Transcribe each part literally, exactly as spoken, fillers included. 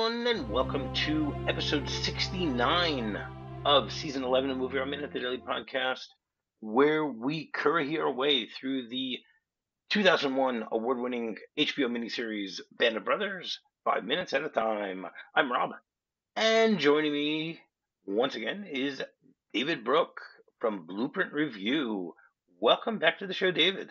everyone, and welcome to episode sixty-nine of season eleven of Movie Our Minute, the daily podcast, where we curry our way through the two thousand one award-winning H B O miniseries Band of Brothers, five minutes at a time. I'm Rob, and joining me once again is David Brooke from Blueprint Review. Welcome back to the show, David.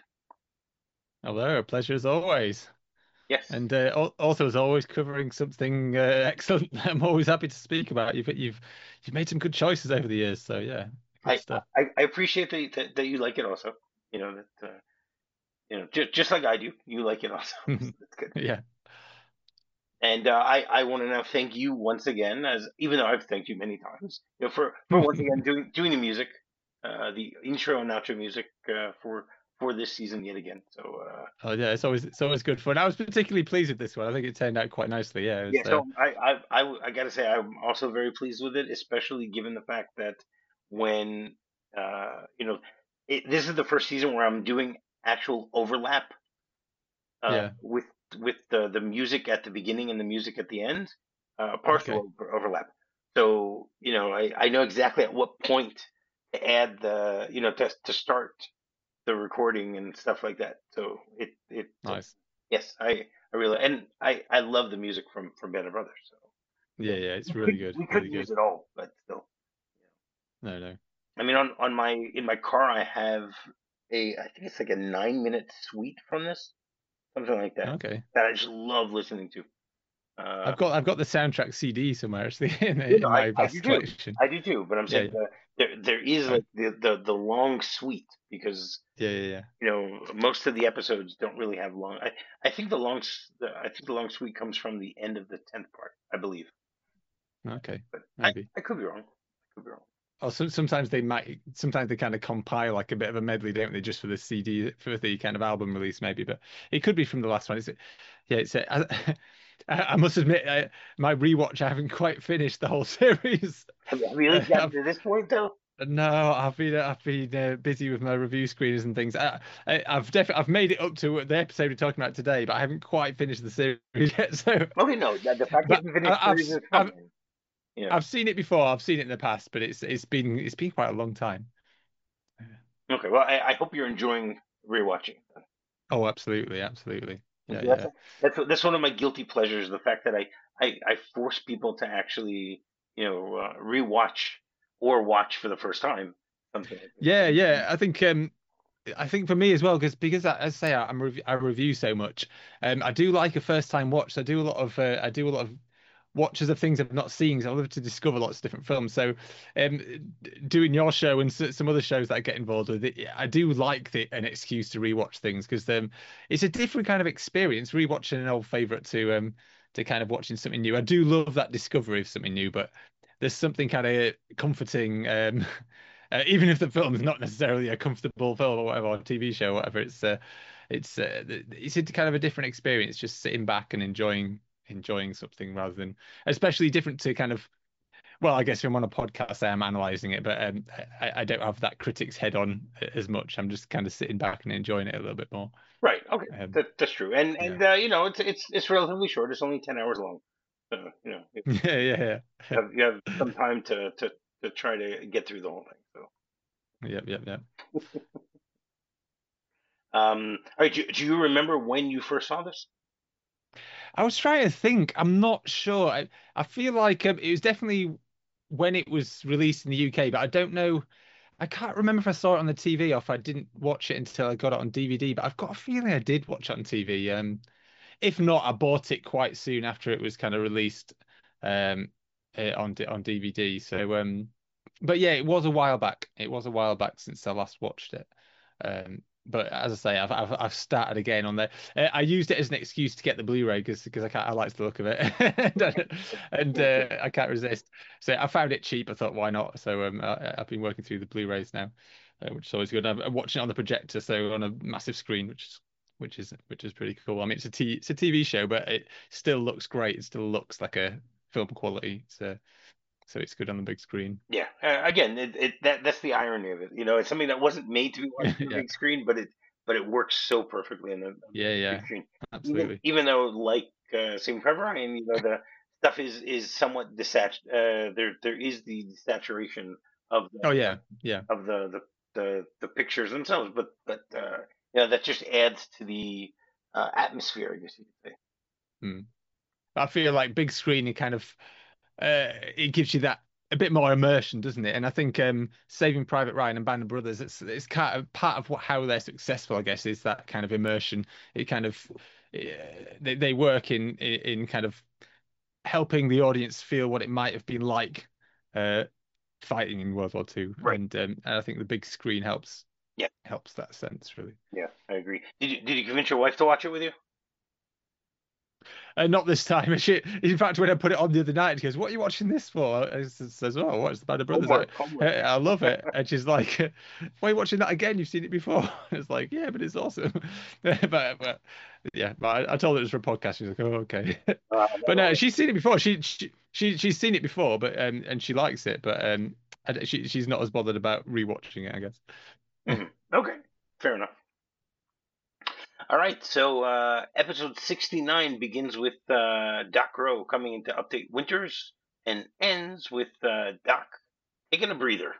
Hello, pleasure as always. Yes. And uh, al- also, as always, covering something uh, excellent. I'm always happy to speak about. You've you've you've made some good choices over the years, so yeah, good I, stuff. I, I appreciate that, that that you like it also. You know that uh, you know just just like I do, you like it also. So that's good. Yeah. And uh, I I want to now thank you once again, as even though I've thanked you many times, you know, for for once again doing doing the music, uh, the intro and outro music uh, for for this season yet again. So uh, Oh yeah, it's always it's always good fun. I was particularly pleased with this one. I think it turned out quite nicely. Yeah, it yeah, was, uh, so I I I, I got to say I'm also very pleased with it, especially given the fact that when uh, you know it, this is the first season where I'm doing actual overlap uh, yeah. with with the the music at the beginning and the music at the end, uh, partial Okay, over, overlap. So you know, I, I know exactly at what point to add the you know to to start the recording and stuff like that. So it it uh, nice. yes, I I really and I I love the music from from Band of Brothers. So you Yeah, know, yeah, we it's could really good, we could really use good. it all, but still. No, no. I mean, on on my in my car, I have a I think it's like a nine minute suite from this, something like that, Okay. that I just love listening to. Uh, I've got I've got the soundtrack C D somewhere actually in you know, in I, my I do vast too. collection. I do too. But I'm Yeah, saying yeah, the, there there is right. like the, the the long suite because Yeah, yeah, you know most of the episodes don't really have long. I I think the long s- the, I think the long suite comes from the end of the tenth part, I believe. yeah. Okay, But I maybe. I could be wrong. I could be wrong. Or some, sometimes they might, sometimes they kind of compile like a bit of a medley, don't they, just for the C D, for the kind of album release, maybe. But it could be from the last one. It's, yeah, it's. I, I must admit, I, my rewatch, I haven't quite finished the whole series. Have, have you really gotten I've, to this point though? no, I've been, I've been uh, busy with my review screeners and things. I, I, I've definitely, I've made it up to the episode we're talking about today, but I haven't quite finished the series yet. So, Okay, no. The, the fact you but haven't I, finished I've, series is I've, fine. You know. I've seen it before. I've seen it in the past, but it's, it's been, it's been quite a long time. Okay. Well, I, I hope you're enjoying rewatching. Oh, absolutely, absolutely. Yeah, That's yeah. that's that's one of my guilty pleasures. The fact that I I, I force people to actually you know uh, rewatch or watch for the first time something like this. Yeah, yeah. I think um I think for me as well, because because I, as I say I'm rev I review so much. Um I do like a first time watch. So I do a lot of uh, I do a lot of watches of things I've not seen. 'Cause I love to discover lots of different films. So um d- doing your show and s- some other shows that I get involved with, it, I do like the, an excuse to rewatch things because um it's a different kind of experience rewatching an old favorite to um to kind of watching something new. I do love that discovery of something new, but there's something kind of comforting. Um, uh, even if the film is not necessarily a comfortable film or whatever, or T V show, or whatever, it's uh, it's uh, it's a kind of a different experience, just sitting back and enjoying enjoying something rather than, especially different to kind of. Well, I guess if I'm on a podcast, I am analyzing it, but um, I, I don't have that critic's head on as much. I'm just kind of sitting back and enjoying it a little bit more. Right. Okay. Um, That that's true. And yeah, and uh, you know it's it's it's relatively short. It's only ten hours long. So you know you yeah, yeah, yeah, have you have some time to to to try to get through the whole thing. So yep, yep, yep. um, all right. Do, do you remember when you first saw this? I was trying to think. I'm not sure. I, I feel like um, it was definitely when it was released in the U K, but I don't know. I can't remember if I saw it on the T V or if I didn't watch it until I got it on D V D. But I've got a feeling I did watch it on T V. Um, if not, I bought it quite soon after it was kind of released um, eh, on D- on D V D. So, um, but yeah, it was a while back. It was a while back since I last watched it. Um, but as I say, I've I've, I've started again on there. Uh, I used it as an excuse to get the Blu-ray because because I can't, I like the look of it, and, and uh, I can't resist. So I found it cheap. I thought, why not? So um, I, I've been working through the Blu-rays now, uh, which is always good. I'm, I'm watching it on the projector, so on a massive screen, which is which is which is pretty cool. I mean, it's a t it's a T V show, but it still looks great. It still looks like a film quality. So so it's good on the big screen. Yeah. Uh, again, it, it that that's the irony of it. You know, it's something that wasn't made to be watched on the Yeah, big screen, but it but it works so perfectly on the, on the yeah, big yeah, screen. Even absolutely. even though, like uh, Saving Private Ryan, you know, the stuff is is somewhat desat. Uh, there there is the saturation of the Oh yeah, yeah. of the the the, the pictures themselves, but but uh, you know that just adds to the uh, atmosphere, I guess you could say. Mm. I feel like big screen, it kind of uh, it gives you that a bit more immersion, doesn't it? And I think um, Saving Private Ryan and Band of Brothers, it's it's kind of part of what, how they're successful, I guess, is that kind of immersion. It kind of uh, they they work in in in kind of helping the audience feel what it might have been like uh, fighting in World War Two, Right. and um, and I think the big screen helps Yeah. helps that sense really. Yeah, I agree. Did you did you convince your wife to watch it with you? Uh, not this time. She, in fact, when I put it on the other night, she goes, "What are you watching this for?" I s- says, "Oh, what's the Band of Brothers?" I, Homework, homework. "Hey, I love it," and she's like, "Why are you watching that again? You've seen it before." It's like, "Yeah, but it's awesome." but, but yeah, but I, I told her it was for a podcast. She's like, "Oh, okay." Uh, But no, no, she's seen it before. She she, she she's seen it before, but um, and she likes it, but um, I, she she's not as bothered about rewatching it, I guess. mhm. Okay, fair enough. All right, so uh, episode sixty-nine begins with uh, Doc Rowe coming in to update Winters and ends with uh, Doc taking a breather.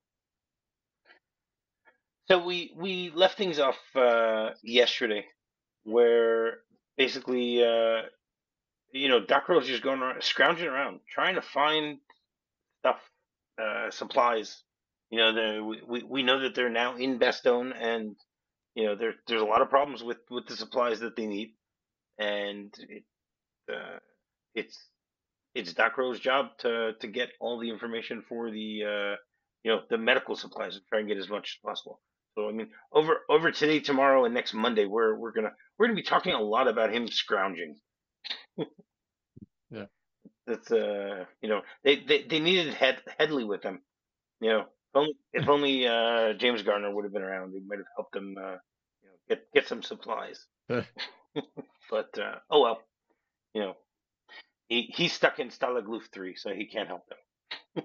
So we we left things off uh, yesterday, where basically, uh, you know, Doc Rowe's just going around, scrounging around, trying to find stuff, uh, supplies. You know, the, we we we know that they're now in Bastogne, and you know, there there's a lot of problems with with the supplies that they need, and it, uh, it's it's Doc Rowe's job to to get all the information for the uh, you know the medical supplies and try and get as much as possible. So I mean, over over today, tomorrow, and next Monday, we're we're gonna we're gonna be talking a lot about him scrounging. Yeah. That's uh you know they they, they needed Head, Headley with them. You know, if only, if only uh, James Garner would have been around, he might have helped them uh, you know get get some supplies. But uh, oh well, you know he he's stuck in Stalag Luft three, so he can't help them.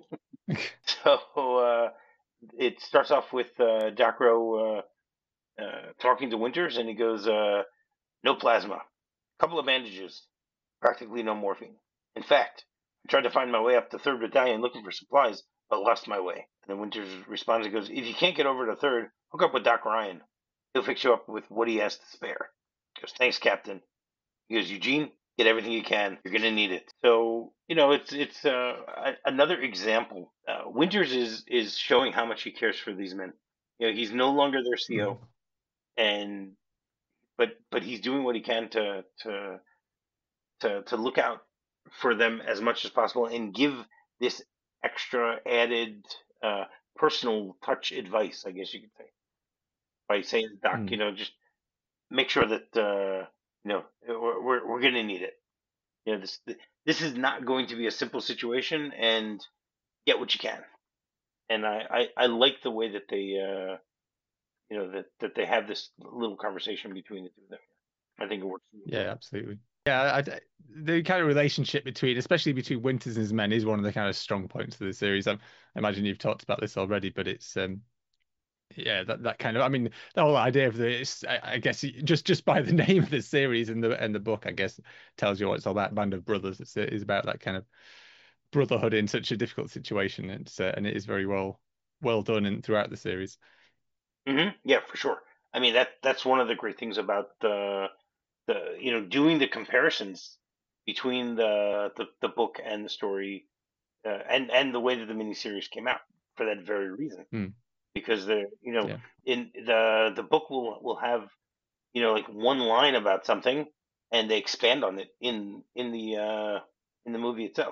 So uh, it starts off with uh, Dacro uh, uh, talking to Winters, and he goes, uh, "No plasma, couple of bandages, practically no morphine. In fact, I tried to find my way up to Third Battalion looking for supplies, but lost my way." And then Winters responds and goes, "If you can't get over to Third, hook up with Doc Ryan. He'll fix you up with what he has to spare." He goes, "Thanks, Captain." He goes, "Eugene, get everything you can. You're gonna need it." So you know, it's it's uh, a, another example. Uh, Winters is is showing how much he cares for these men. You know, he's no longer their C O, Mm. and but but he's doing what he can to to to to look out for them as much as possible and give this extra added uh, personal touch advice, I guess you could say, by saying, "Doc, you Mm. know, just make sure that uh, you know we're we're, we're gonna need it. You know, this this is not going to be a simple situation, and get what you can." And I I, I like the way that they uh, you know that that they have this little conversation between the two of them. I think it works really Yeah, well. absolutely. Yeah, I, I- the kind of relationship between, especially between Winters and his men, is one of the kind of strong points of the series. I, I imagine you've talked about this already, but it's um, yeah, that that kind of. I mean, the whole idea of this, I, I guess, just just by the name of the series and the and the book, I guess, tells you what it's all about. Band of Brothers. It's it's about that kind of brotherhood in such a difficult situation. It's uh, and it is very well well done in throughout the series. Hmm. Yeah, for sure. I mean that that's one of the great things about the the you know doing the comparisons between the the, the book and the story, uh, and and the way that the miniseries came out for that very reason, Mm, because the you know yeah, in the the book will will have you know like one line about something, and they expand on it in in the uh in the movie itself,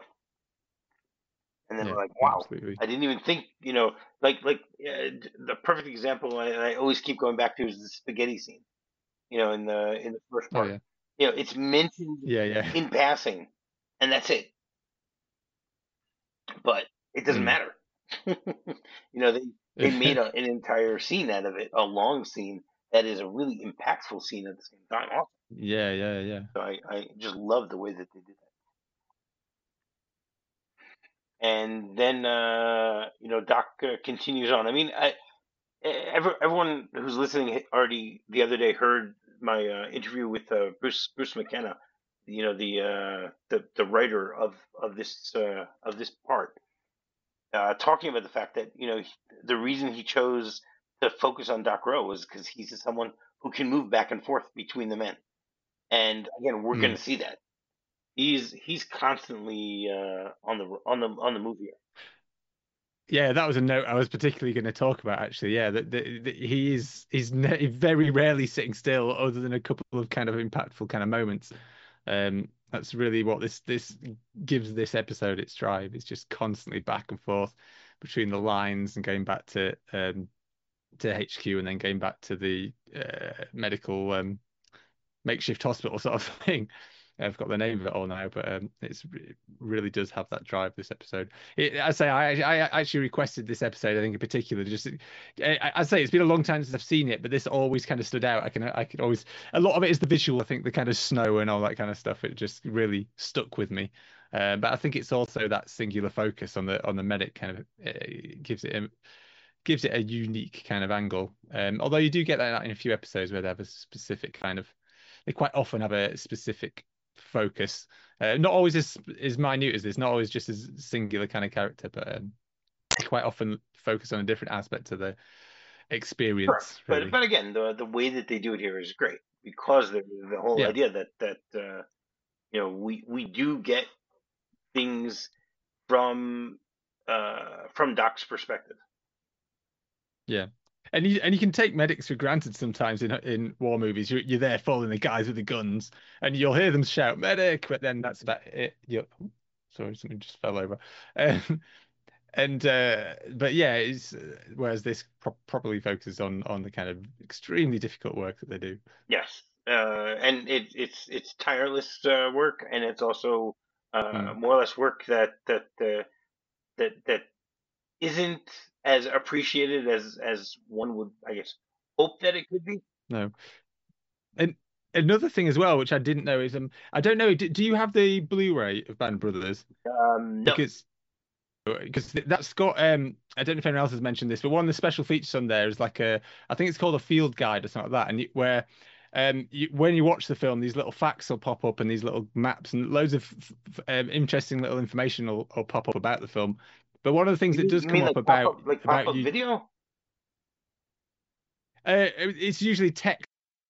and then yeah, we're like, wow, absolutely. I didn't even think, you know like like uh, the perfect example I, I always keep going back to is the spaghetti scene, you know in the in the first Oh part. yeah, You know it's mentioned yeah, yeah. in passing, and that's it, but it doesn't Mm. matter. you know they they made a, an entire scene out of it, a long scene that is a really impactful scene at the same time also. Yeah, yeah, yeah. So I, I just love the way that they did that. And then uh, you know Doc uh, continues on. I mean, I, every, everyone who's listening already the other day heard my uh, interview with uh, Bruce Bruce McKenna. you know, the uh, the the writer of of this uh, of this part, uh, talking about the fact that you know he- the reason he chose to focus on Doc Rowe was because he's someone who can move back and forth between the men, and again, we're going Mm. to see that he's he's constantly uh, on the on the on the move here. Yeah, that was a note I was particularly going to talk about, actually. Yeah, that, that, that he is he's ne very rarely sitting still, other than a couple of kind of impactful kind of moments. Um, that's really what this this gives this episode its drive. It's just constantly back and forth between the lines and going back to um to H Q and then going back to the uh, medical um makeshift hospital sort of thing. I've got the name of it all now, but um, it's it really does have that drive. This episode, it, I say, I I actually requested this episode. I think in particular, just I, I say it's been a long time since I've seen it, but this always kind of stood out. I can I could always a lot of it is the visual. I think the kind of snow and all that kind of stuff. It just really stuck with me. Uh, but I think it's also that singular focus on the on the medic kind of uh, gives it a, gives it a unique kind of angle. Um, although you do get that in a few episodes where they have a specific kind of, they quite often have a specific focus. Uh, not always as as minute as this, not always just as singular kind of character, but um, they quite often focus on a different aspect of the Sure, experience, but really. but again, the the way that they do it here is great because the the whole Yeah, idea that that uh, you know we we do get things from uh, from Doc's perspective. yeah. And you and you can take medics for granted sometimes in in war movies. You're you're there following the guys with the guns, and you'll hear them shout medic, but then that's about it. You're, sorry, something just fell over. Um, and uh, but yeah, it's uh, whereas this pro properly focuses on on the kind of extremely difficult work that they do. Yes, uh, and it, it's it's tireless uh, work, and it's also uh, Mm, more or less work that that uh, that that isn't as appreciated as as one would, I guess, hope that it could be. no, and another thing as well, which I didn't know is um, I don't know. Do, do you have the Blu-ray of Band Brothers? Um, no, Because because that's got um I don't know if anyone else has mentioned this, but one of the special features on there is like a I think it's called a field guide or something like that, and you, where um you, when you watch the film, these little facts will pop up and these little maps and loads of f- um, interesting little information will, will pop up about the film. But one of the things you that mean, does you come mean up like pop about up like pop about up you, video? uh, it's usually text.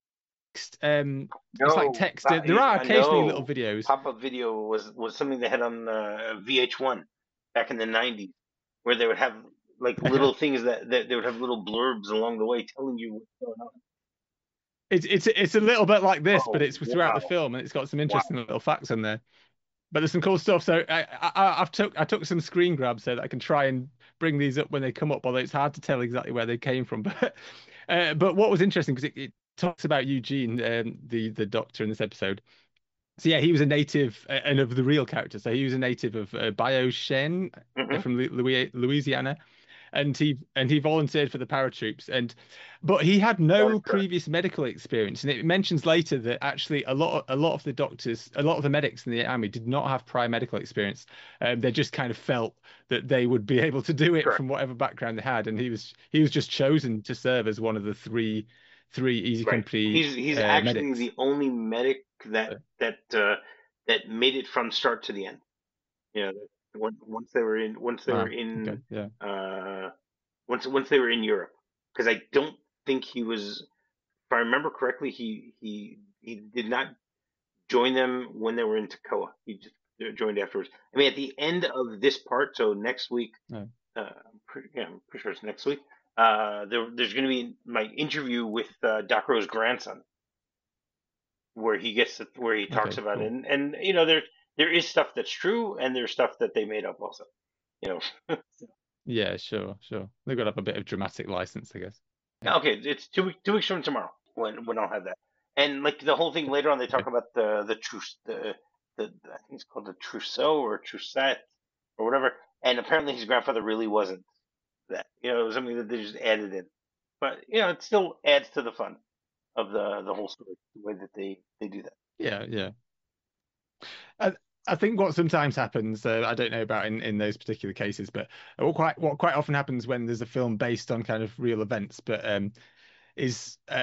Um, it's like No, text. uh, There are occasionally little no. videos. Pop up video was was something they had on uh, V H one back in the nineties, where they would have like little things that, that they would have little blurbs along the way telling you what's going on. It's it's it's a little bit like this, but Oh it's throughout the wow, film, and it's got some interesting wow. little facts in there. But there's some cool stuff. So I, I I've took I took some screen grabs so that I can try and bring these up when they come up. Although it's hard to tell exactly where they came from. But uh, but what was interesting because it, it talks about Eugene, um, the the doctor in this episode. So yeah, he was a native uh, and of the real character. So he was a native of uh, Bioshen uh, Hmm. from Louis, Louisiana, and he and he volunteered for the paratroops. And but he had That is no correct. previous medical experience. And it mentions later that actually a lot of, a lot of the doctors, a lot of the medics in the army did not have prior medical experience. Um, they just kind of felt that they would be able to do it Correct. from whatever background they had. And he was he was just chosen to serve as one of the three three Easy Right. Company He's he's uh, actually medics. the only medic that that uh, that made it from start to the end. You know, that once once they were in once they were Wow. Okay. in Yeah. uh, once once they were in Europe, because I don't think he was, if I remember correctly, he he he did not join them when they were in Toccoa. He just joined afterwards. I mean, at the end of this part, so next week, No. uh, I'm pretty, yeah, I'm pretty sure it's next week. Uh, there, there's going to be my interview with uh, Doc Rowe's grandson, where he gets to, where he talks Okay. about it, Cool. and and you know there there is stuff that's true, and there's stuff that they made up also. You know, Yeah. Sure. Sure. They've got to have a bit of dramatic license, I guess. Yeah. okay, it's two week, two weeks from tomorrow when when I'll have that, and like the whole thing later on, they talk Okay. about the the truce the the I think it's called the trousseau or troussette or whatever, and apparently his grandfather really wasn't that. You know, it was something that they just added in, but you know, it still adds to the fun of the the whole story the way that they they do that. Yeah. Yeah. I, I think what sometimes happens, uh, I don't know about in, in those particular cases, but what quite what quite often happens when there's a film based on kind of real events, but um, is uh,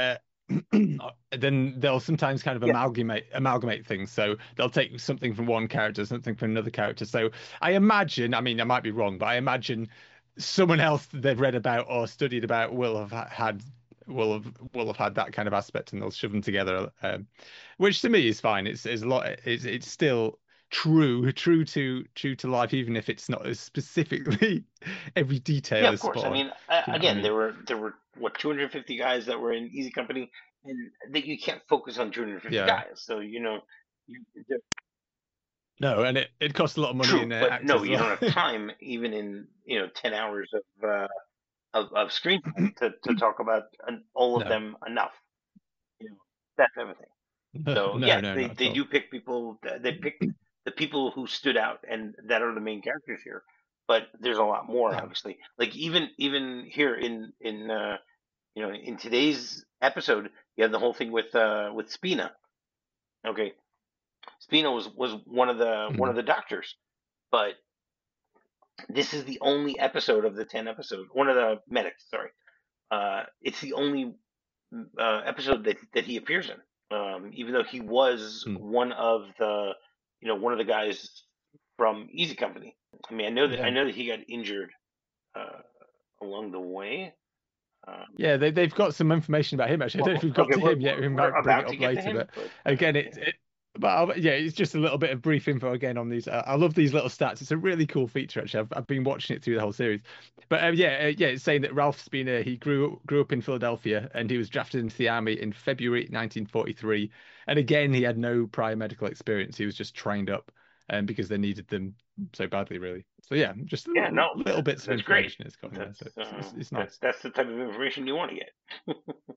then they'll sometimes kind of Yeah, amalgamate amalgamate things. So they'll take something from one character, something from another character. So I imagine, I mean, I might be wrong, but I imagine someone else that they've read about or studied about will have ha- had will have will have had that kind of aspect, and they'll shove them together. Um, which to me is fine. It's it's a lot. It's it's still true, true to true to life, even if it's not as specifically every yeah, detail of is course. spot I on. mean, uh, Do you know what I again, mean? there were there were what two hundred fifty guys that were in Easy Company, and that you can't focus on two hundred fifty Yeah. guys. So you know, you, they're- No, and it, it costs a lot of money true, in uh, but actors no, as you well. don't have time even in you know ten hours of uh, of, of screen time to to talk about an, all of No, them enough. You know, that type of thing. no, So no, yeah, no, they not at they all. do pick people. They picked the people who stood out, and that are the main characters here. But there's a lot more, Yeah. obviously. Like even even here in in uh, you know in today's episode, you have the whole thing with uh, with Spina. Okay, Spina was was one of the one Mm. of the doctors, but this is the only episode of the ten episodes. One of the medics, sorry. Uh, it's the only uh, episode that that he appears in. Um, even though he was Mm. one of the, you know, one of the guys from Easy Company. I mean, I know that I Yeah. know that he got injured uh, along the way. Um, Yeah, they they've got some information about him actually. I don't know if well, we've got okay, to we're, him yet. we're We we're might bring it about to up get to later, him, but but uh, again, yeah, it's it, but I'll, yeah, it's just a little bit of brief info again on these. I, I love these little stats. It's a really cool feature actually. I've I've been watching it through the whole series, but uh, yeah, uh, yeah, it's saying that Ralph Spina he grew grew up in Philadelphia and he was drafted into the army in February nineteen forty-three, and again he had no prior medical experience. He was just trained up, um, because they needed them so badly, really. So yeah, just yeah, little, no, little that, bits of that's great. information it's got in there, That's so it's uh, it's, it's that nice. that's the type of information you want to get.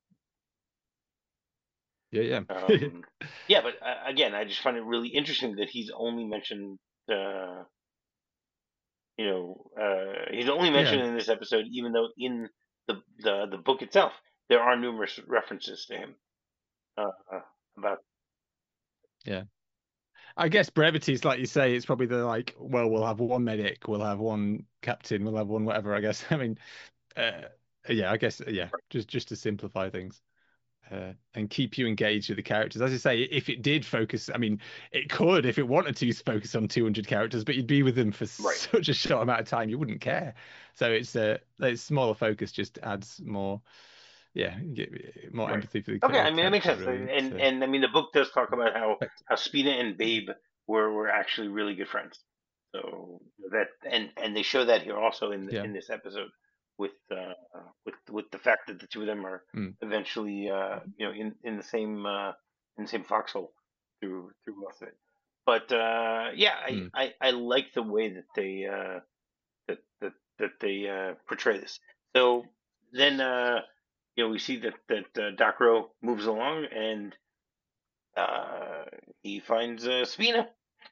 Yeah, yeah. Um, yeah, but uh, again, I just find it really interesting that he's only mentioned, uh, you know, uh, he's only Yeah. mentioned in this episode, even though in the the, the book itself there are numerous references to him uh, uh, about. Yeah. I guess brevity is like you say, it's probably the like, well, we'll have one medic, we'll have one captain, we'll have one whatever, I guess. I mean, uh, yeah, I guess, yeah, just just to simplify things. Uh, and keep you engaged with the characters. As I say, if it did focus, I mean, it could if it wanted to focus on two hundred characters, but you'd be with them for Right, such a short amount of time, you wouldn't care. So it's a uh, it's smaller focus just adds more, yeah, get more right. empathy for the Okay, ca- I mean that makes characters sense, really. It's and uh, and I mean the book does talk about how effective. how Spina and Babe were were actually really good friends. So that and and they show that here also in Yeah. in this episode with uh, with with the fact that the two of them are Mm. eventually uh, you know in in the same uh, in the same foxhole through through most of it. But uh, yeah, I, Mm. I I like the way that they uh, that that that they uh, portray this. So then uh, you know we see that that uh, Docro moves along and uh, he finds uh, Spina.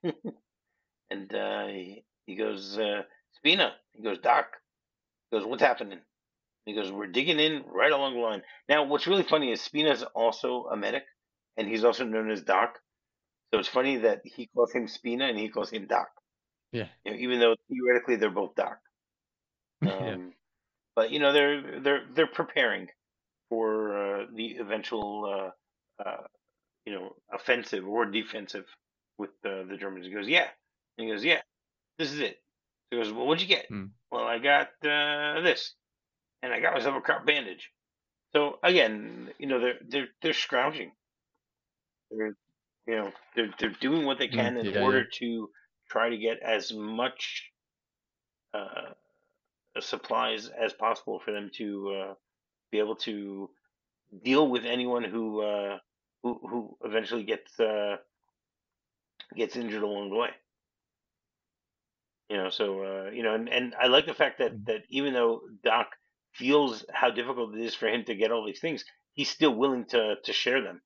And uh, he, he goes, uh, Spina. He goes, Doc. He goes, what's happening? He goes, we're digging in right along the line. Now, what's really funny is Spina's also a medic, and he's also known as Doc. So it's funny that he calls him Spina and he calls him Doc. Yeah. You know, even though theoretically they're both Doc. Yeah. Um, but you know, they're they're they're preparing for uh, the eventual, uh, uh, you know, offensive or defensive with uh, the Germans. He goes, yeah. And he goes, yeah. This is it. He goes, well, what'd you get? Mm. Well, I got uh, this, and I got myself a crop bandage. So again, you know, they're they're they're scrounging. They're you know they're they're doing what they Mm. can in Yeah. Yeah. order to try to get as much uh, supplies as possible for them to uh, be able to deal with anyone who uh, who who eventually gets uh, gets injured along the way. You know, so uh, you know, and, and I like the fact that Mm. that even though Doc feels how difficult it is for him to get all these things, he's still willing to to share them.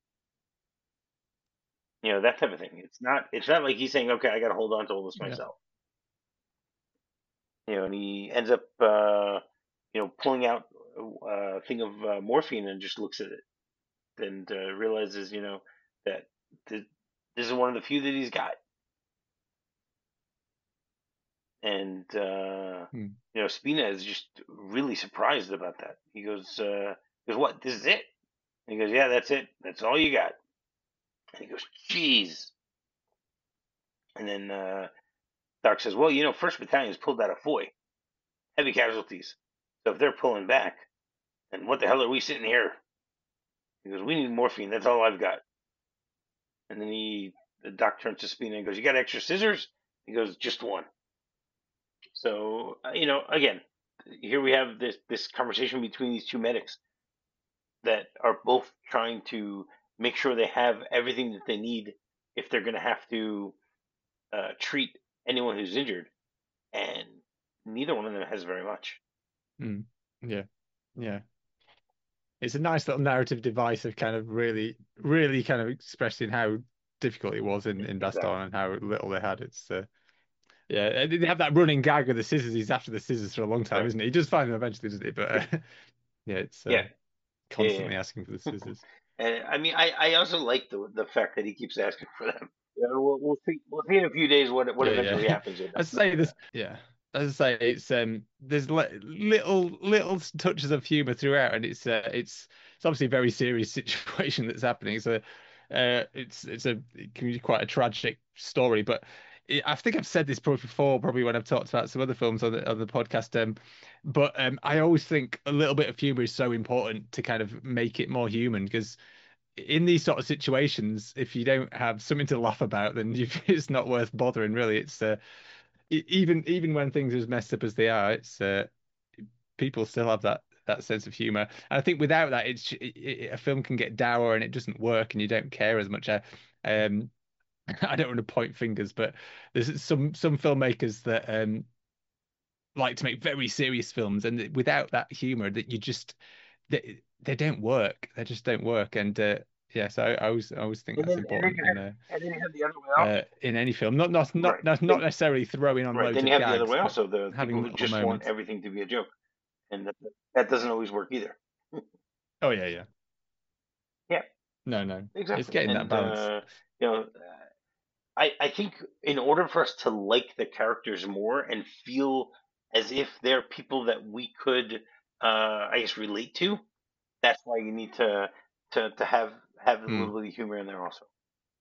You know, that type of thing. It's not it's not like he's saying, okay, I got to hold on to all this Yeah. myself. You know, and he ends up uh, you know pulling out a thing of uh, morphine and just looks at it and uh, realizes, you know, that th- this is one of the few that he's got. And uh, Mm. you know, Spina is just really surprised about that. He goes, uh, "He goes, what? This is it?" And he goes, yeah, that's it. That's all you got. And he goes, geez. And then uh, Doc says, well, you know, First Battalion's pulled out of Foy. Heavy casualties. So if they're pulling back, then what the hell are we sitting here? He goes, we need morphine. That's all I've got. And then he, the Doc turns to Spina and goes, you got extra scissors? He goes, just one. So, uh, you know, again, here we have this, this conversation between these two medics that are both trying to make sure they have everything that they need if they're going to have to uh, treat anyone who's injured. And neither one of them has very much. Mm. Yeah. Yeah. It's a nice little narrative device of kind of really, really kind of expressing how difficult it was in, in Bastogne Exactly. and how little they had. It's uh, yeah, they have that running gag with the scissors. He's after the scissors for a long time, Right. isn't he? He does find them eventually, doesn't he? But uh, yeah, it's uh, Yeah. constantly Yeah. asking for the scissors. And I mean, I, I also like the the fact that he keeps asking for them. Yeah, we'll, we'll see. We'll see in a few days what what Yeah, eventually yeah. happens with them. As I say, this, yeah. As I say, it's um, there's li little little touches of humor throughout, and it's uh, it's it's obviously a very serious situation that's happening. So, uh, it's it's a it can be quite a tragic story, but it, I think I've said this probably before, probably when I've talked about some other films on the on the podcast. Um, but um, I always think a little bit of humor is so important to kind of make it more human because in these sort of situations, if you don't have something to laugh about, then you it's not worth bothering, really. It's uh, e- even even when things are as messed up as they are, it's uh, people still have that that sense of humor. And I think without that, it's it, it, a film can get dour and it doesn't work, and you don't care as much. I, um, I don't want to point fingers, but there's some some filmmakers that um like to make very serious films, and without that humor, that you just they they don't work. They just don't work. And uh, yeah, so I, I always I always think And that's then and then important you in have a and then you have the other way also. uh, in any film. Not not not Right. not not Then necessarily throwing on right. loads Then you of have the other gags, way but also. The having people who little just want moments. everything to be a joke, and that that doesn't always work either. Oh yeah, yeah. Yeah. No, no. It's Exactly. getting that And balance. uh, you know, I I think in order for us to like the characters more and feel as if they're people that we could, uh, I guess, relate to, that's why you need to to to have have a Mm, little bit of humor in there also.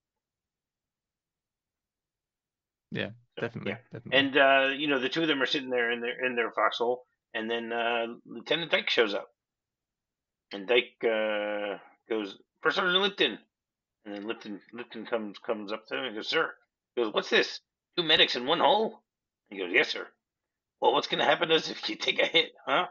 yeah, So yeah, definitely, definitely. and uh, you know the two of them are sitting there in their in their foxhole, and then uh, Lieutenant Dyke shows up, and Dyke uh, goes, "First Sergeant Lipton," and then Lipton Lipton comes comes up to him and goes, "Sir," he goes, "What's this? Two medics in one hole?" He goes, "Yes, sir." Well, what's going to happen to us if you take a hit, huh?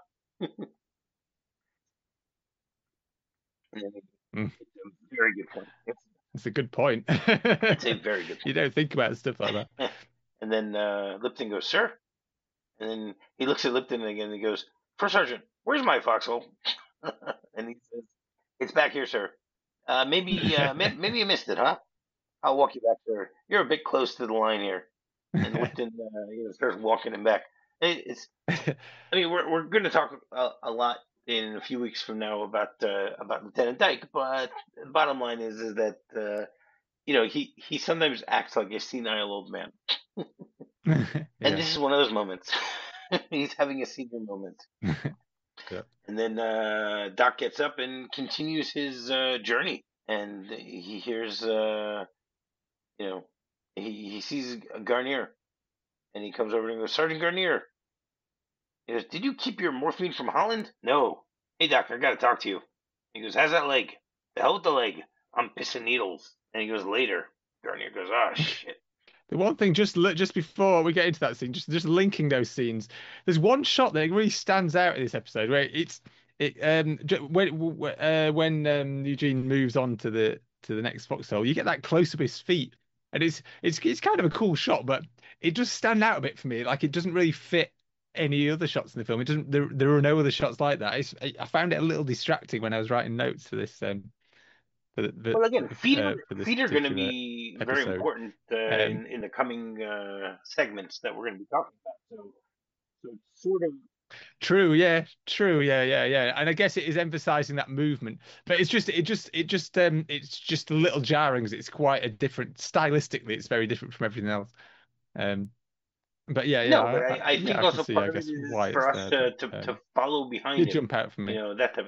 And then Mm, it's a very good point. It's it's a good point. it's a very good You don't think about stuff like that. point. And then uh, Lipton goes, "Sir," and then he looks at Lipton again and he goes, "First Sergeant, where's my foxhole?" And he says, "It's back here, sir. Uh, maybe, uh, may- maybe you missed it, huh? I'll walk you back, sir. You're a bit close to the line here." And Lipton, uh, you know, starts walking him back. It, it's, I mean, we're we're going to talk a, a lot in a few weeks from now about uh, about Lieutenant Dyke, but the bottom line is is that uh, you know he he sometimes acts like a senile old man, and Yeah. this is one of those moments. He's having a senior moment. Yeah. And then uh, Doc gets up and continues his uh, journey, and he hears, uh, you know, he, he sees Garnier, and he comes over and goes, "Sergeant Garnier." He goes, "Did you keep your morphine from Holland?" "No." "Hey, Doctor, I got to talk to you." He goes, "How's that leg?" "The hell with the leg. I'm pissing needles." And he goes, "Later." Garnier goes, "Ah, shit." The one thing, just li- just before we get into that scene, just just linking those scenes, there's one shot that really stands out in this episode where it's it um j- when w- uh, when um, Eugene moves on to the to the next foxhole, you get that close of his feet, and it's it's it's kind of a cool shot, but it does stand out a bit for me. Like it doesn't really fit any other shots in the film. It doesn't. There there are no other shots like that. It's, I I found it a little distracting when I was writing notes for this um for the, Well, again, feet the, uh, are for this feet are going to particular be very episode. important uh, Um, in in the coming uh, segments that we're going to be talking about. So, so it's sort of True, yeah, true, yeah, yeah, yeah. And I guess it is emphasizing that movement, but it's just, it just, it just, um, it's just a little jarring 'cause it's quite a different, stylistically, it's very different from everything else. Um, but yeah, yeah, no, but I, I, I, I yeah, think I can also see, part I of it guess, is why it's for us there, to, but to, to um, follow behind did him, jump out for you me. know, that type of thing.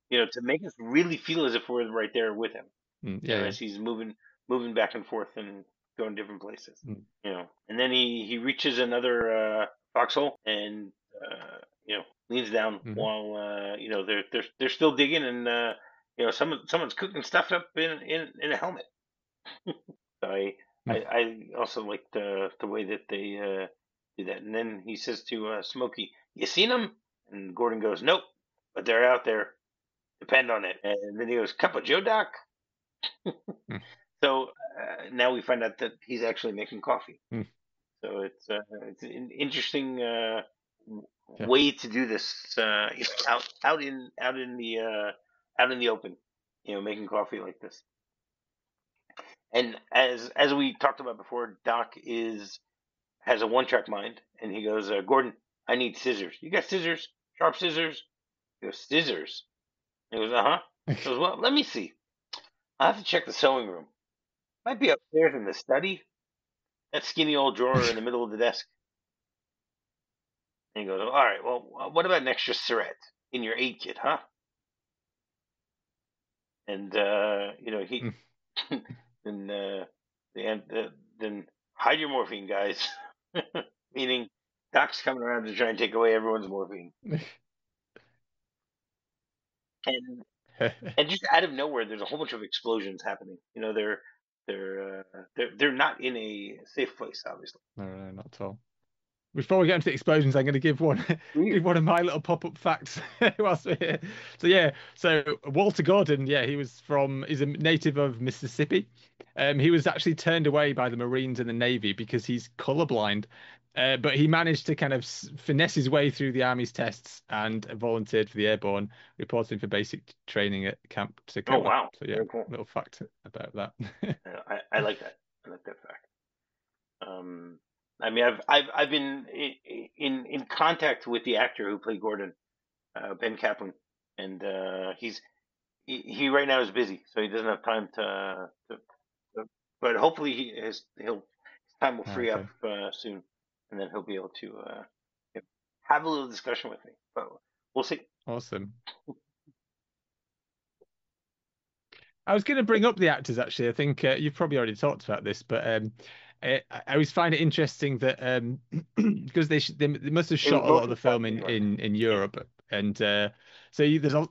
you know, to make us really feel as if we're right there with him. Mm, You yeah, know, yeah. as he's moving moving back and forth and going different places. Mm, You know, and then he he reaches another uh, foxhole and uh, you know leans down mhm. while uh, you know they're they're they're still digging and uh, you know someone someone's cooking stuff up in in, in a helmet. So I, I Mm. I also like the the way that they uh, do that. And then he says to uh, Smokey, "You seen them?" And Gordon goes, "Nope, but they're out there. Depend on it." And then he goes, "Cup of Joe Doc." Mm. So uh, now we find out that he's actually making coffee. Mm. So it's uh, it's an interesting uh, Yeah. way to do this uh, out out in out in the uh, out in the open, you know, making coffee like this. And as as we talked about before, Doc is has a one track mind, and he goes, uh, "Gordon, I need scissors. You got scissors? Sharp scissors?" He goes, "Scissors." He goes, "Uh huh." He goes, "Well, let me see. I have to check the sewing room. Might be upstairs in the study. That skinny old drawer in the middle of the desk." And he goes, "All right. Well, what about an extra syringe in your aid kit, huh?" And uh, you know he Mm. then uh, the uh, then hide your morphine, guys. Meaning Doc's coming around to try and take away everyone's morphine. And and just out of nowhere, there's a whole bunch of explosions happening. You know, they're they're uh, they're they're not in a safe place, obviously. No, no, not at all. Before we get into the explosions, I'm going to give one Weird. give one of my little pop-up facts whilst we're here. So yeah, so Walter Gordon, yeah, he was from he's a native of Mississippi. Um, he was actually turned away by the Marines and the Navy because he's colorblind. Uh, but he managed to kind of s- finesse his way through the Army's tests and volunteered for the Airborne, reporting for basic training at Camp Oh Tacoma. wow, So yeah, very cool. little fact about that. Uh, I I like that. I like that fact. Um, I mean, I've I've I've been i- in in contact with the actor who played Gordon, uh, Ben Kaplan, and uh, he's he, he right now is busy, so he doesn't have time to, to, to but hopefully he his he'll his time will free up Okay, uh, soon, and then he'll be able to uh, you know, have a little discussion with me. But we'll see. awesome. I was going to bring up the actors actually. I think uh, you've probably already talked about this, but um, I, I always find it interesting that um, because they, sh they they must have It was shot a lot of mostly the shot film in New in York. in in Yeah, Europe, and uh, so you, there's a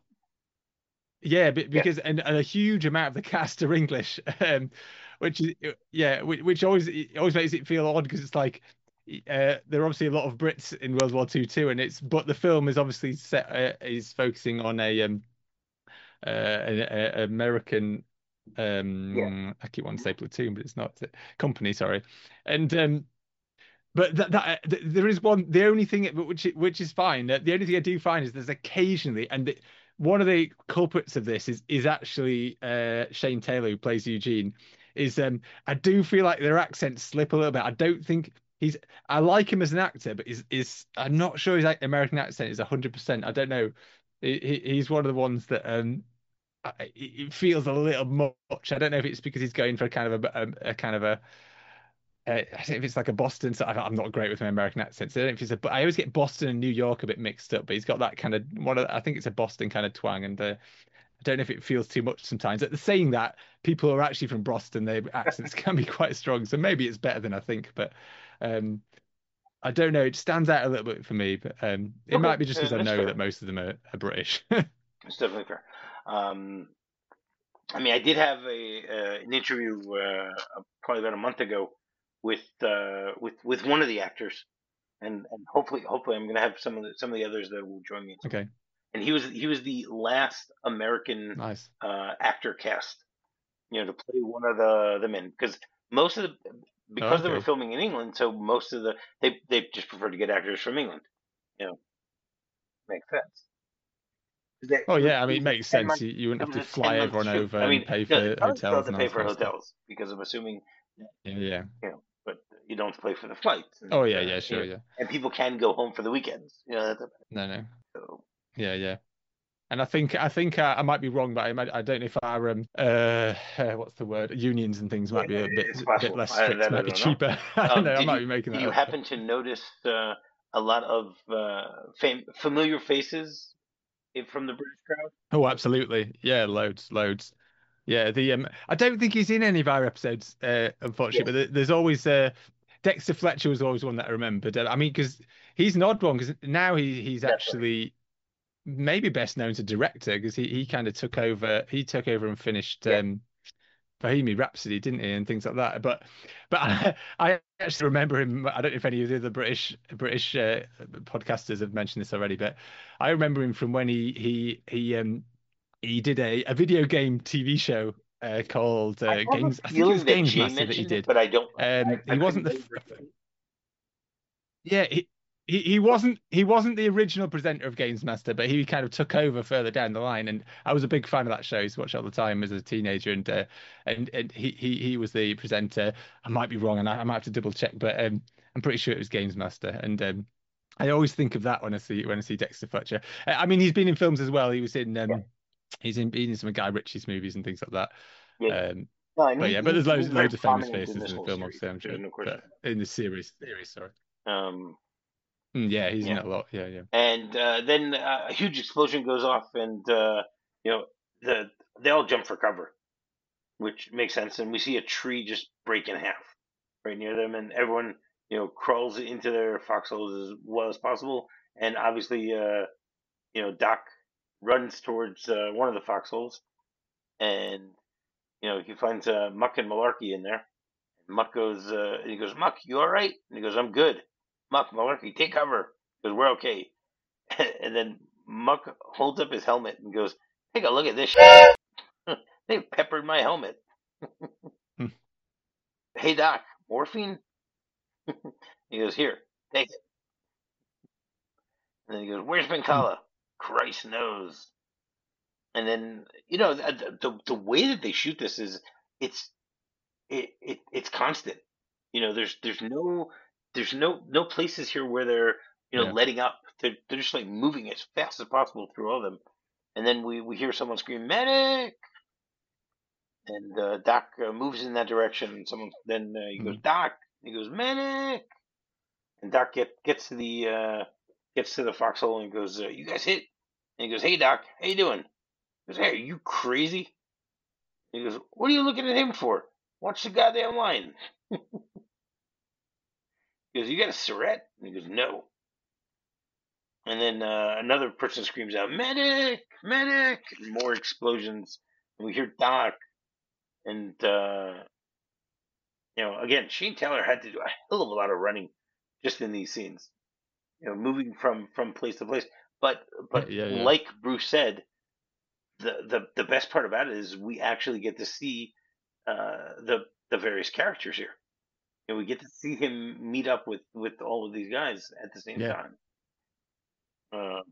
yeah, but yeah, because and, and a huge amount of the cast are English, um, which is yeah, which, which always it always makes it feel odd because it's like. Uh, there are obviously a lot of Brits in World War Two too, and it's but the film is obviously set uh, is focusing on a um uh, an a, American yeah. um I keep wanting to say platoon, but it's not it's a company, sorry. And um but that, that th- there is one the only thing but which which is fine. Uh, the only thing I do find is there's occasionally and the, one of the culprits of this is is actually uh Shane Taylor who plays Eugene is um I do feel like their accents slip a little bit. I don't think he's I like him as an actor, but is is I'm not sure his like, American accent is one hundred percent. I don't know. He, he- he's one of the ones that um I- it feels a little much. I don't know if it's because he's going for a kind of a, a, a kind of a. Uh, I don't know if it's like a Boston. So I- I'm not great with my American accents. I don't know if it's a. But I always get Boston and New York a bit mixed up. But he's got that kind of one of. I think it's a Boston kind of twang, and uh, I don't know if it feels too much sometimes. At the saying that, people who are actually from Boston, their accents can be quite strong. So maybe it's better than I think. But um, I don't know. It stands out a little bit for me. But um, it Okay, might be just uh, because I that's know fair. that most of them are, are British. It's definitely fair. Um, I mean, I did have a uh, an interview uh, probably about a month ago with uh, with with one of the actors, and, and hopefully hopefully I'm gonna have some of the some of the others that will join me as well. Okay, And he was he was the last American nice. uh, actor cast, you know, to play one of the the men because most of the Oh, because they were okay. filming in England, so most of the they they just prefer to get actors from England. You know, makes sense. That Oh it was yeah, I it mean, it was a makes ten sense. month You, you wouldn't it have was to a ten fly month everyone shoot. over I and mean, pay no, they for probably still have hotels to and all pay that for kind of stuff. hotels because I'm assuming that, Yeah, yeah. you know, but you don't have to pay for the flights Oh and yeah, uh, yeah, you sure, know, yeah. and people can go home for the weekends. You know, that's, No, no. so Yeah, yeah. And I think I think I, I might be wrong, but I might, I don't know if our um uh uh, what's the word unions and things yeah, might be a bit it's bit possible. less I, strict, that I might be don't know. cheaper. I don't Um, know. I did might you be making did that you up. happen to notice uh, a lot of uh, fam- familiar faces It, from the British crowd. Oh, absolutely. Yeah, loads, loads. Yeah, the um, I don't think he's in any of our episodes, uh, Yes, unfortunately. But there- there's always uh, Dexter Fletcher was always one that I remembered. Uh, I mean, because he's an odd one because now he he's definitely. actually maybe best known to director because he he kind of took over. He took over and finished Yeah. um Bohemian Rhapsody, didn't he, and things like that. But but I, I actually remember him. I don't know if any of the other British British uh, podcasters have mentioned this already, but I remember him from when he he he um he did a, a video game T V show uh, called I uh, have a Games. I think it was feeling that Games Jay Master that he mentioned it, did. but I don't. I, Um, I he wasn't couldn't the tell you f- verbatim. yeah he, he he wasn't he wasn't the original presenter of Games Master, but he kind of took over further down the line. And I was a big fan of that show. I used to watch it all the time as a teenager, and uh, and and he he he was the presenter. I might be wrong, and I, I might have to double check, but um, I'm pretty sure it was Games Master. And um, I always think of that when I see when I see Dexter Fletcher. Uh, I mean, he's been in films as well. He was in Yeah, um, he's in, been in some of Guy Ritchie's movies and things like that. yeah, yeah. Um, No, and but he, yeah, but he's there's loads he's very loads of famous prominent in faces this in the whole film, series. obviously, I'm There's sure. no question. But in the series, series, sorry. Um, Mm, yeah, he's in yeah, it a lot. Yeah, yeah, and uh, then uh, a huge explosion goes off, and uh, you know the they all jump for cover, which makes sense. And we see a tree just break in half right near them, and everyone you know crawls into their foxholes as well as possible. And obviously, uh, you know Doc runs towards uh, one of the foxholes, and you know he finds uh, Muck and Malarkey in there. Muck goes, uh, and he goes, Muck, you all right? And he goes, I'm good. Muck, Malarkey, take cover, because we're okay. And then Muck holds up his helmet and goes, take a look at this shit. They peppered my helmet. Mm, Hey, Doc, morphine? He goes, here, take it. And then he goes, where's mm. Pinkala? Christ knows. And then, you know, the, the, the way that they shoot this is, it's, it, it, it's constant. You know, there's, there's no, there's no, no places here where they're, you know, Yeah, letting up. They're, they're just like moving as fast as possible through all of them. And then we, we hear someone scream, medic! And uh, Doc uh, moves in that direction. And someone then uh, he goes, mm. Doc. He goes, medic. And Doc get, gets to the uh, gets to the foxhole and goes, uh, you guys hit. And he goes, hey Doc, how you doing? He goes, hey, are you crazy? He goes, what are you looking at him for? Watch the goddamn line. He goes, you got a Surette? And he goes, no. And then uh, another person screams out, medic, medic, and more explosions. And we hear Doc. And uh, you know, again, Shane Taylor had to do a hell of a lot of running just in these scenes. You know, moving from from place to place. But Yeah, but yeah, yeah. like Bruce said, the the the best part about it is we actually get to see uh, the the various characters here. And we get to see him meet up with with all of these guys at the same Yeah, time. Uh,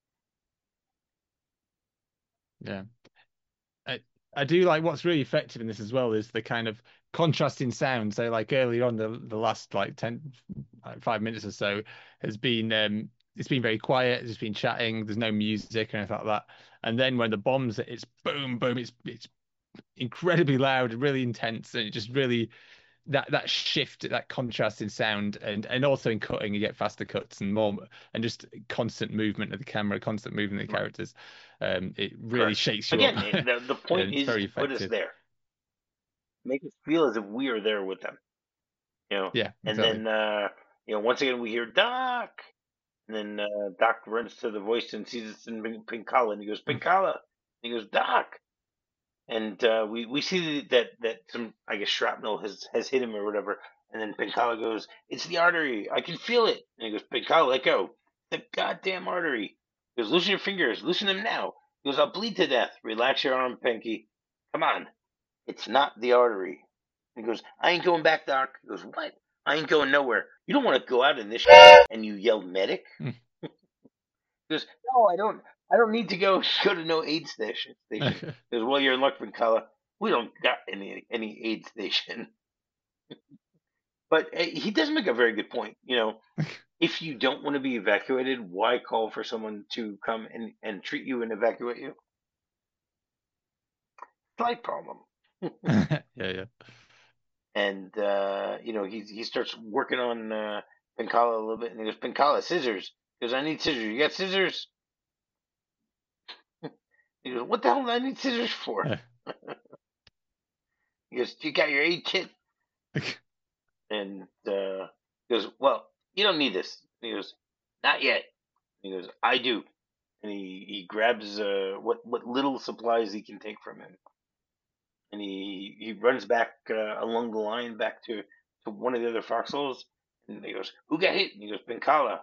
yeah. I I do like what's really effective in this as well is the kind of contrasting sound. So like earlier on, the the last like ten, like five minutes or so has been um it's been very quiet. It's been chatting. There's no music or anything like that. And then when the bombs, it's boom, boom. It's it's incredibly loud and really intense, and it just really that that shift, that contrast in sound, and and also in cutting, you get faster cuts and more, and just constant movement of the camera, constant movement of the right, characters. Um, it really correct. shakes you up, Again, it, the the and point it's is very to put us effective. there, make us feel as if we are there with them. You know, Yeah, and exactly. then uh, you know once again we hear Doc. And then uh, Doc runs to the voice and sees it's in Pinkala, and he goes, Pinkala. And he goes, Doc. And uh, we we see that that some I guess shrapnel has has hit him or whatever. And then Pinkala goes, it's the artery. I can feel it. And he goes, Pinkala, let go. The goddamn artery. He goes, loosen your fingers. Loosen them now. He goes, I'll bleed to death. Relax your arm, Pinky. Come on. It's not the artery. He goes, I ain't going back, Doc. He goes, what? I ain't going nowhere. You don't want to go out in this and you yell medic. He goes, no, I don't. I don't need to go go to no aid station. Station. He goes, well, you're in Luckman, Color. We don't got any any aid station. But uh, he does make a very good point. You know, if you don't want to be evacuated, why call for someone to come and and treat you and evacuate you? Slight problem. Yeah, yeah. And uh, you know, he he starts working on uh, Pinkala a little bit, and he goes, Pinkala, scissors. He goes, I need scissors. You got scissors? He goes, what the hell do I need scissors for? Uh, He goes, you got your A kit? And uh, he goes, well, you don't need this. He goes, not yet. He goes, I do. And he, he grabs uh, what, what little supplies he can take from him. And he, he runs back uh, along the line back to, to one of the other foxholes. And he goes, who got hit? And he goes, Benkala.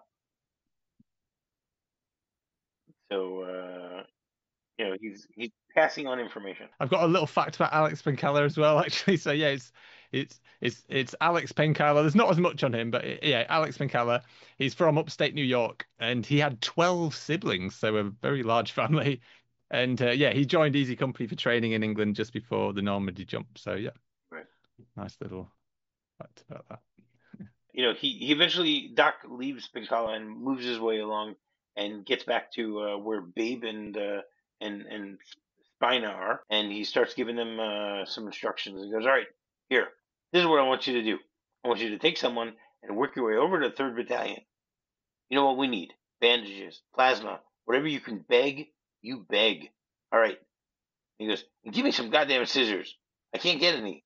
So, uh, you know, he's he's passing on information. I've got a little fact about Alex Penkala as well, actually. So yeah, it's it's it's it's Alex Penkala. There's not as much on him, but yeah, Alex Penkala. He's from upstate New York, and he had twelve siblings, so a very large family. And uh, yeah, he joined Easy Company for training in England just before the Normandy jump. So yeah, Right. nice little fact about that. You know, he, he eventually Doc leaves Benkala and moves his way along and gets back to uh, where Babe and uh, and and Spina are, and he starts giving them uh, some instructions. He goes, "All right, here, this is what I want you to do. I want you to take someone and work your way over to the Third Battalion. You know what we need? Bandages, plasma, whatever you can beg, you beg. All right." He goes, "Give me some goddamn scissors. I can't get any."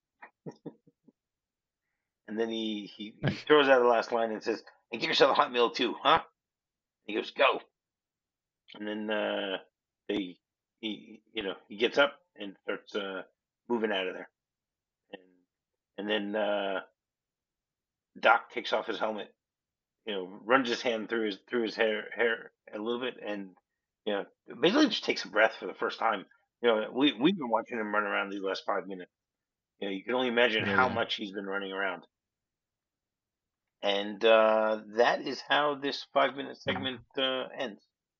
And then he, he, he throws out the last line and says, "And get yourself a hot meal too, huh?" He goes, "Go." And then uh, they he you know he gets up and starts uh, moving out of there. And and then uh, Doc takes off his helmet, you know, runs his hand through his through his hair hair a little bit, and you know basically just takes a breath for the first time. You know, we we've been watching him run around these last five minutes. You know, you can only imagine Yeah, how yeah. much he's been running around. And uh, that is how this five minute Mm. segment uh, ends.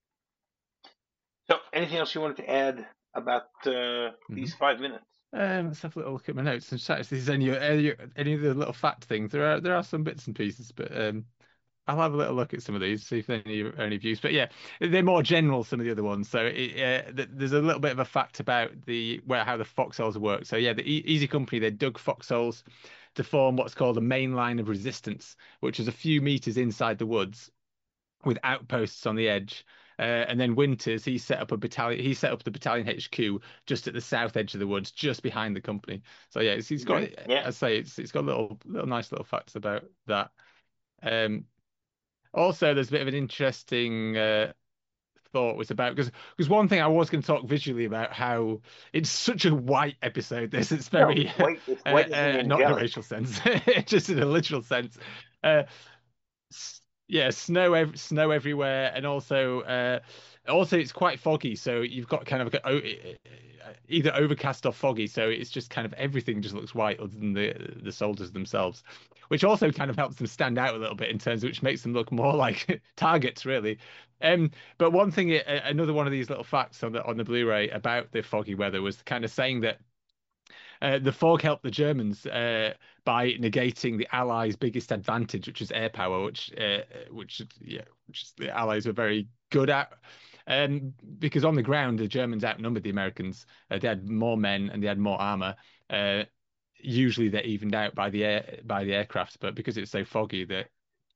So, anything else you wanted to add about uh, Mhm. these five minutes? Um, let's have a little look at my notes and chat if there's any any any of the little fact things. There are there are some bits and pieces, but um, I'll have a little look at some of these, see if any are any views. But yeah, they're more general, some of the other ones. So it, uh, th there's a little bit of a fact about the where how the foxholes work. So yeah, the e Easy Company, they dug foxholes to form what's called a main line of resistance, which is a few meters inside the woods with outposts on the edge. Uh, and then Winters, he set up a battalion. He set up the battalion H Q just at the south edge of the woods, just behind the company. So yeah, it's, it's got. Okay. Yeah. I say it's it's got little little nice little facts about that. Um, also, there's a bit of an interesting uh, thought was about because because one thing I was going to talk visually about how it's such a white episode. This it's No, very it's white. It's uh, white as in uh, not in a angelic. racial sense, just in a literal sense. Uh, yeah, snow ev snow everywhere, and also uh, also it's quite foggy. So you've got kind of like a, either overcast or foggy. So it's just kind of everything just looks white, other than the the soldiers themselves, which also kind of helps them stand out a little bit in terms of which makes them look more like targets, really. Um, but one thing, another one of these little facts on the on the Blu-ray about the foggy weather was kind of saying that uh, the fog helped the Germans uh, by negating the Allies' biggest advantage, which is air power, which uh, which yeah, which the Allies were very good at. Um, because on the ground, the Germans outnumbered the Americans. Uh, they had more men and they had more armor. Uh, usually they're evened out by the air by the aircraft, but because it's so foggy, that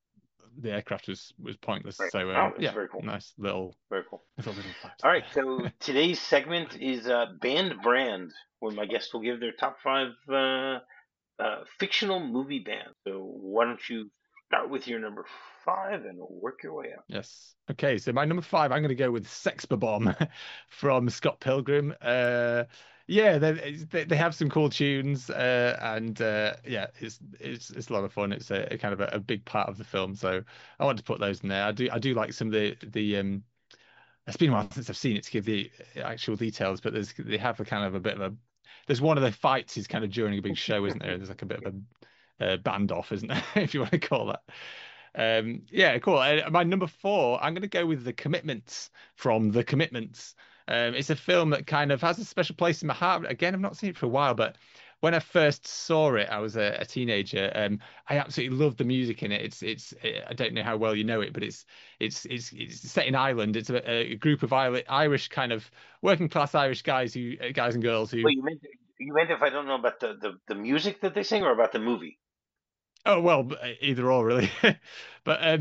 the aircraft was was pointless. Right. So Oh, um, that's yeah, very cool. nice little Very cool. little little fact All right. there. So today's segment is uh, Band Brand, where my guests will give their top five uh, uh, fictional movie bands. So why don't you start with your number five and work your way up? Yes. Okay, so my number five, I'm going to go with Sex Bomb from Scott Pilgrim. Uh, yeah, they, they they have some cool tunes, uh, and uh, yeah, it's it's it's a lot of fun. It's a, a kind of a, a big part of the film, so I want to put those in there. I do I do like some of the the um. It's been a while since I've seen it to give the actual details, but there's they have a kind of a bit of a. There's one of the fights is kind of during a big show, isn't there? There's like a bit of a uh, band off, isn't there? If you want to call that. Um, yeah, cool. Uh, my number four, I'm going to go with The Commitments from The Commitments. Um, it's a film that kind of has a special place in my heart. Again, I've not seen it for a while, but when I first saw it, I was a, a teenager. Um, I absolutely loved the music in it. It's it's I don't know how well you know it, but it's it's it's, it's set in Ireland. It's a, a group of Irish kind of working class Irish guys who guys and girls who. Wait, you meant you meant if I don't know about the, the, the music that they sing or about the movie? Oh well, either or really. But um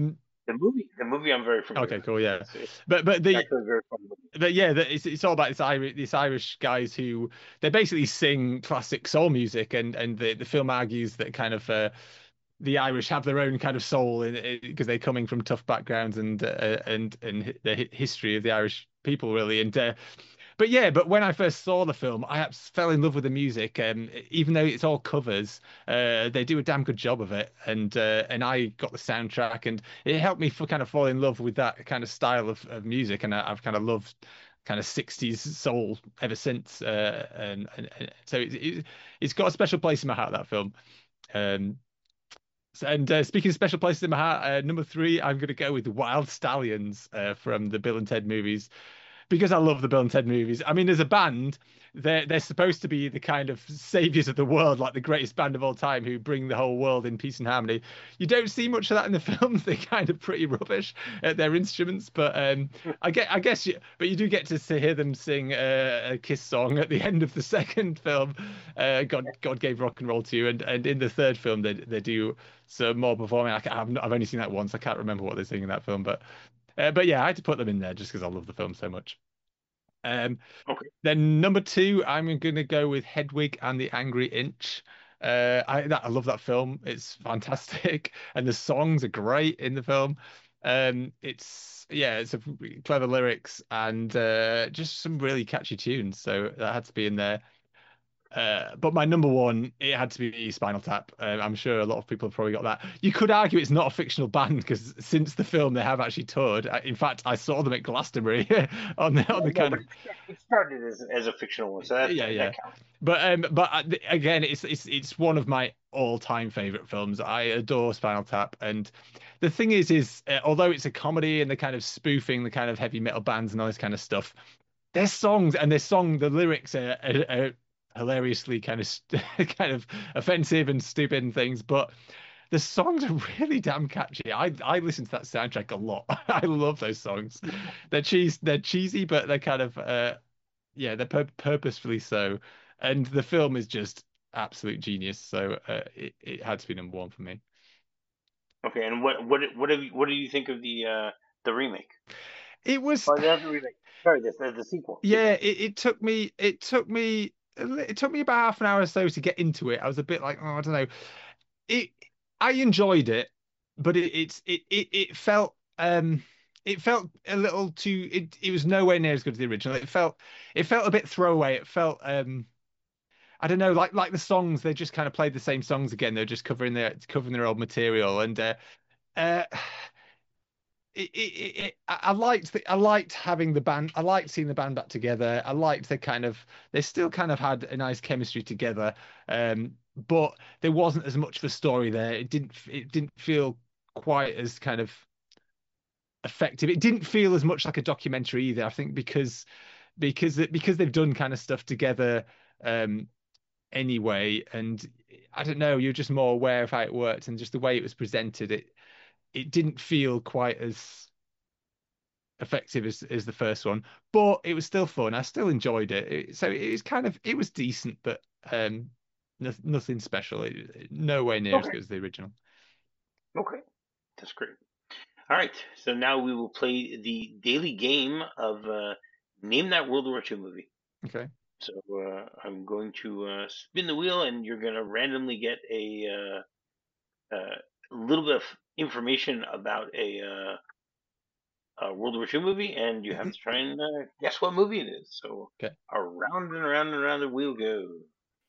The movie, the movie, I'm very familiar Okay, with. cool, yeah. It's, it's But but the actually a very fun movie. but yeah, the, it's it's all about this Irish this Irish guys who they basically sing classic soul music, and and the the film argues that kind of uh, the Irish have their own kind of soul in because they're coming from tough backgrounds, and uh, and and the hi- history of the Irish people really. And uh, but yeah, but when I first saw the film, I abs- fell in love with the music. Um, even though it's all covers, uh, they do a damn good job of it. And uh, and I got the soundtrack, and it helped me for kind of fall in love with that kind of style of, of music. And I, I've kind of loved kind of sixties soul ever since. Uh, and, and, and so it, it, it's got a special place in my heart, that film. Um, so- and uh, speaking of special places in my heart, uh, number three, I'm going to go with Wild Stallions uh, from the Bill and Ted movies because I love the Bill and Ted movies. I mean, as a band, they're they're supposed to be the kind of saviors of the world, like the greatest band of all time, who bring the whole world in peace and harmony. You don't see much of that in the films. They're kind of pretty rubbish at their instruments, but um, I get I guess you, but you do get to, to hear them sing uh, a Kiss song at the end of the second film. Uh, God God gave rock and roll to you, and and in the third film they they do some more performing. I can't, I've, I've only seen that once. I can't remember what they sing in that film, but uh, but yeah, I had to put them in there just because I love the film so much. Um, Okay. then number two, I'm gonna go with Hedwig and the Angry Inch. Uh, I that, I love that film. It's fantastic, and the songs are great in the film. Um, it's yeah, it's a clever lyrics and uh, just some really catchy tunes. So that had to be in there. Uh, but my number one, it had to be Spinal Tap. Uh, I'm sure a lot of people have probably got that. You could argue it's not a fictional band because since the film they have actually toured. Uh, In fact, I saw them at Glastonbury on the on Yeah, the no, kind but of it start- it started as as a fictional one, so that yeah, that, yeah. that counts. But um, but uh, th- again, it's it's it's one of my all-time favorite films. I adore Spinal Tap, and the thing is, is uh, although it's a comedy and the kind of spoofing the kind of heavy metal bands and all this kind of stuff, their songs and their song, the lyrics are, are, are hilariously kind of st- kind of offensive and stupid and things, but the songs are really damn catchy. I I listen to that soundtrack a lot. I love those songs. They're cheese, they're cheesy, but they're kind of uh yeah, they're pur purposefully so. And the film is just absolute genius. So uh, it it had to be number one for me. Okay, and what what what do you, what do you think of the uh the remake? It was Or not the remake. Sorry, the the, the sequel. yeah, Sequel. it, it took me it took me it took me about half an hour or so to get into it. I was a bit like, oh, I don't know. It I enjoyed it, but it it's it it, it felt um it felt a little too it it was nowhere near as good as the original. It felt it felt a bit throwaway. It felt um I don't know, like like the songs, they just kind of played the same songs again. They're just covering their covering their old material, and uh, uh, it, it, it, I liked the, I liked having the band. I liked seeing the band back together. I liked the kind of they still kind of had a nice chemistry together, um, but there wasn't as much of a story there. It didn't it didn't feel quite as kind of effective. It didn't feel as much like a documentary either. I think because because because they've done kind of stuff together. Um, anyway, and I don't know, you're just more aware of how it worked and just the way it was presented. It it didn't feel quite as effective as, as the first one, but it was still fun. I still enjoyed it. It- so it was kind of it was decent, but um, no, nothing special. It, nowhere near as Okay. good as the original. Okay. That's great. All right. So now we will play the daily game of uh, name that World War Two movie. Okay. So uh, I'm going to uh, spin the wheel, and you're going to randomly get a uh, uh, little bit of information about a, uh, a World War Two movie, and you have to try and uh, guess what movie it is. So Okay. around and around and around the wheel goes.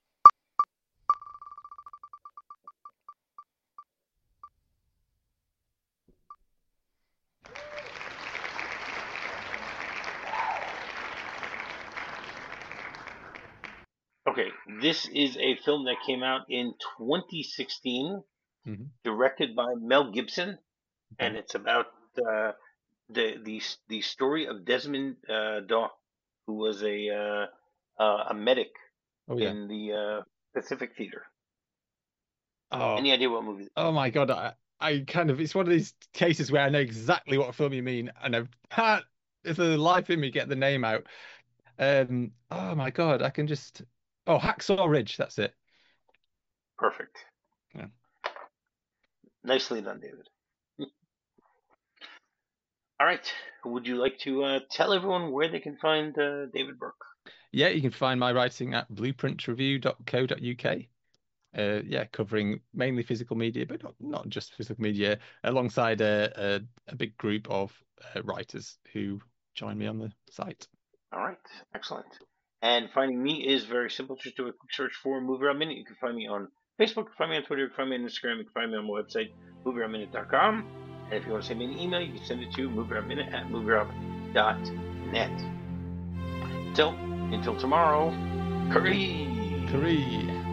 Okay, this is a film that came out in twenty sixteen, Hmm. directed by Mel Gibson, and Okay. it's about uh, the the the story of Desmond uh, Daw, who was a uh, uh, a medic Oh yeah. in the uh, Pacific Theater. Oh, Any idea what movie? oh my God. I, I kind of, it's one of these cases where I know exactly what film you mean, and I can't, if the life in me, get the name out. Um, oh my God, I can just, oh, Hacksaw Ridge, that's it. Perfect. Yeah. Nicely done, David. All right. Would you like to uh, tell everyone where they can find uh, David Burke? Yeah, you can find my writing at blueprint review dot co dot uk. Uh, yeah, covering mainly physical media, but not, not just physical media, alongside a, a, a big group of uh, writers who join me on the site. All right. Excellent. And finding me is very simple. Just do a quick search for Movie Round Minute. You can find me on Facebook, you can find me on Twitter, you can find me on Instagram, you can find me on my website, movie round minute dot com. And if you want to send me an email, you can send it to movieroundminute at movieround dot net. So, until tomorrow, curry! Curry!